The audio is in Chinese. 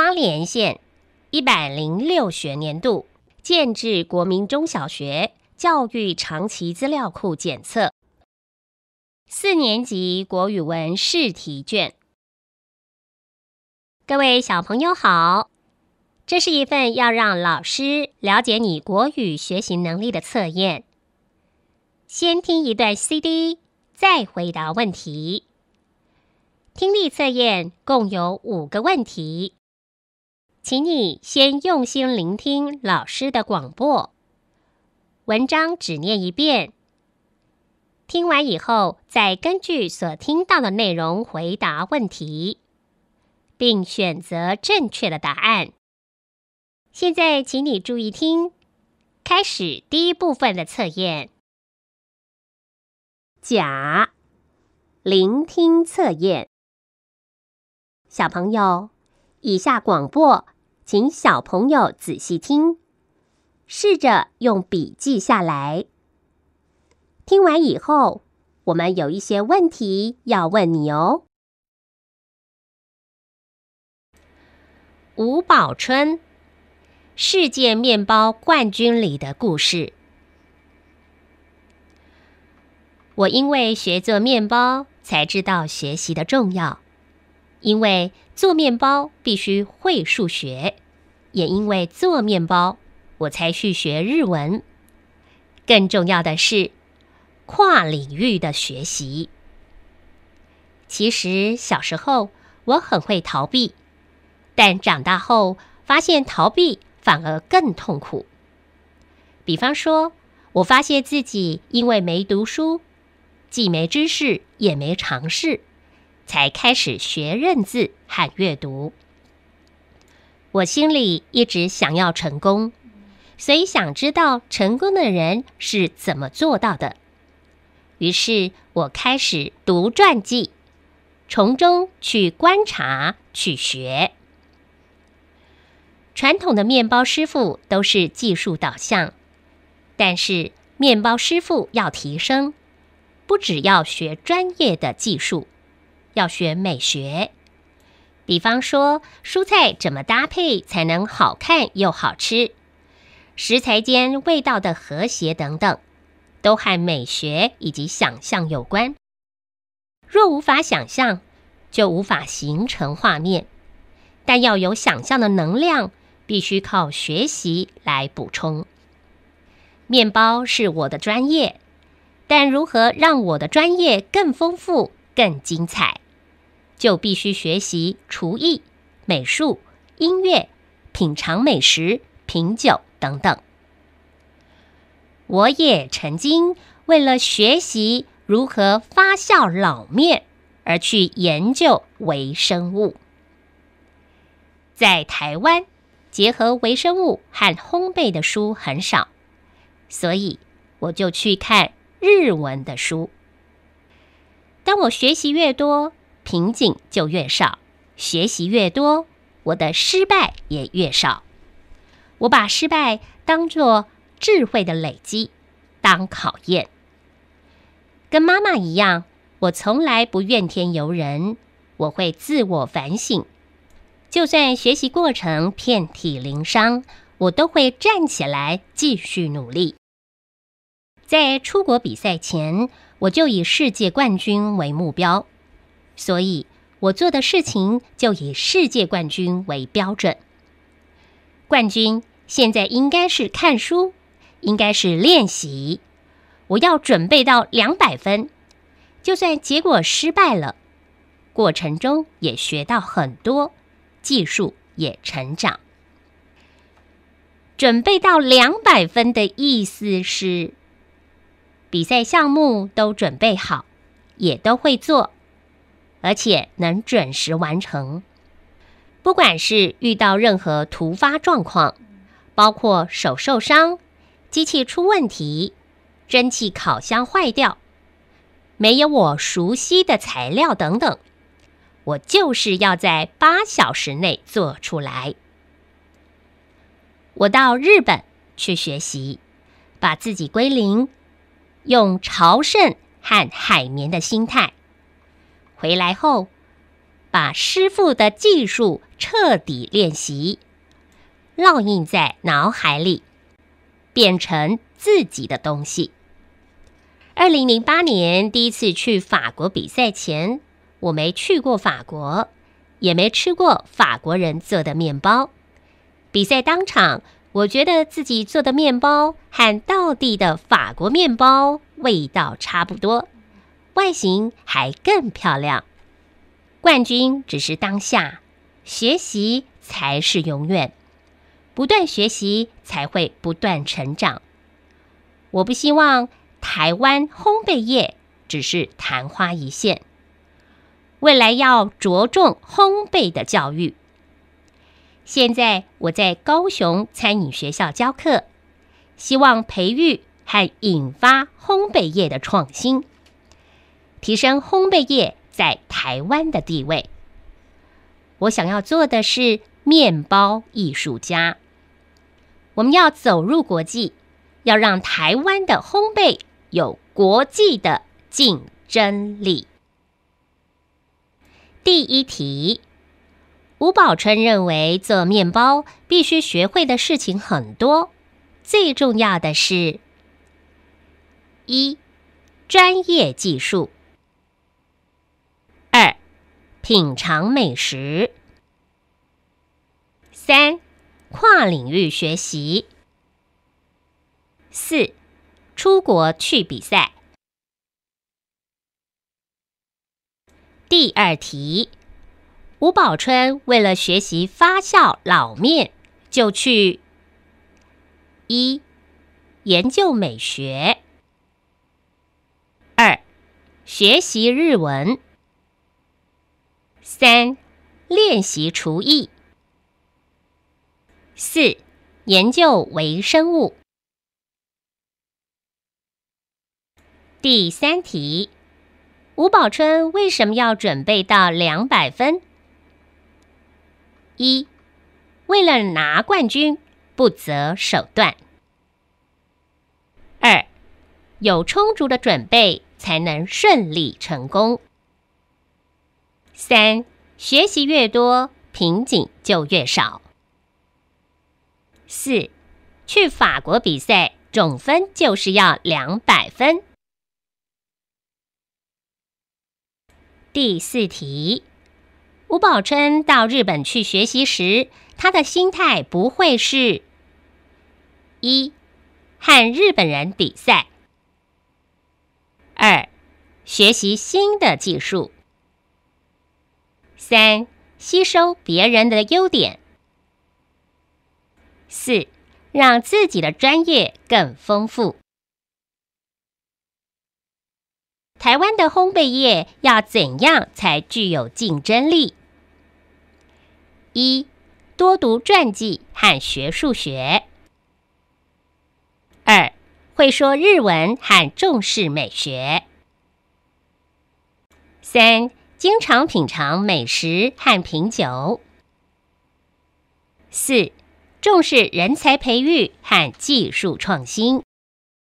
花莲县106学年度建制国民中小学教育长期资料库检测4年级国语文试题卷。各位小朋友好，这是一份要让老师了解你国语学习能力的测验。先听一段 CD， 再回答问题。听力测验共有5个问题，请你先用心聆听老师的广播，文章只念一遍，听完以后再根据所听到的内容回答问题，并选择正确的答案。现在请你注意听，开始第一部分的测验。甲，聆听测验。小朋友，以下广播，请小朋友仔细听，试着用笔记下来。听完以后，我们有一些问题要问你哦。吴宝春，世界面包冠军里的故事。我因为学做面包，才知道学习的重要。因为做面包必须会数学，也因为做面包，我才去学日文。更重要的是，跨领域的学习。其实小时候我很会逃避，但长大后发现逃避反而更痛苦。比方说，我发现自己因为没读书，既没知识也没尝试，才开始学认字和阅读。我心里一直想要成功，所以想知道成功的人是怎么做到的。于是我开始读传记，从中去观察、去学。传统的面包师傅都是技术导向，但是面包师傅要提升，不只要学专业的技术，要学美学。比方说，蔬菜怎么搭配才能好看又好吃，食材间味道的和谐等等，都和美学以及想象有关。若无法想象，就无法形成画面，但要有想象的能量，必须靠学习来补充。面包是我的专业，但如何让我的专业更丰富、更精彩，就必须学习厨艺、美术、音乐、品尝美食、品酒等等。我也曾经为了学习如何发酵老面而去研究微生物。在台湾，结合微生物和烘焙的书很少，所以我就去看日文的书。当我学习越多，瓶颈就越少，学习越多，我的失败也越少。我把失败当作智慧的累积，当考验。跟妈妈一样，我从来不怨天尤人，我会自我反省。就算学习过程遍体鳞伤，我都会站起来继续努力。在出国比赛前，我就以世界冠军为目标，所以我做的事情就以世界冠军为标准。冠军现在应该是看书，应该是练习。我要准备到200分，就算结果失败了，过程中也学到很多，技术也成长。准备到200分的意思是，比赛项目都准备好，也都会做，而且能准时完成。不管是遇到任何突发状况，包括手受伤、机器出问题、蒸汽烤箱坏掉、没有我熟悉的材料等等，我就是要在8小时内做出来。我到日本去学习，把自己归零，用朝圣和海绵的心态。回来后， 把师傅的技术彻底练习，烙印在脑海里，变成自己的东西。2008年第一次去法国比赛前，我没去过法国，也没吃过法国人做的面包。比赛当场，我觉得自己做的面包和道地的法国面包味道差不多，外形还更漂亮。冠军只是当下，学习才是永远。不断学习才会不断成长。我不希望台湾烘焙业只是昙花一现，未来要着重烘焙的教育。现在我在高雄餐饮学校教课，希望培育和引发烘焙业的创新，提升烘焙业在台湾的地位。我想要做的是面包艺术家，我们要走入国际，要让台湾的烘焙有国际的竞争力。第一题，吴宝春认为做面包必须学会的事情很多，最重要的是：1. 专业技术； 2. 品尝美食； 3. 跨领域学习； 4. 出国去比赛。第二题，吴宝春为了学习发酵老面，就去：1. 研究美学； 2. 学习日文； 3. 练习厨艺； 4. 研究微生物。第三题，吴宝春为什么要准备到200分？1. 为了拿冠军，不择手段； 2. 有充足的准备才能顺利成功； 3. 学习越多，瓶颈就越少； 4. 去法国比赛，总分就是要200分。第四题，吴宝春到日本去学习时，他的心态不会是：1. 和日本人比赛； 2. 学习新的技术； 3. 吸收别人的优点； 4. 让自己的专业更丰富。台湾的烘焙业要怎样才具有竞争力？1. 多读传记和学数学； 2. 会说日文和重视美学； 3. 经常品尝美食和品酒； 4. 重视人才培育和技术创新。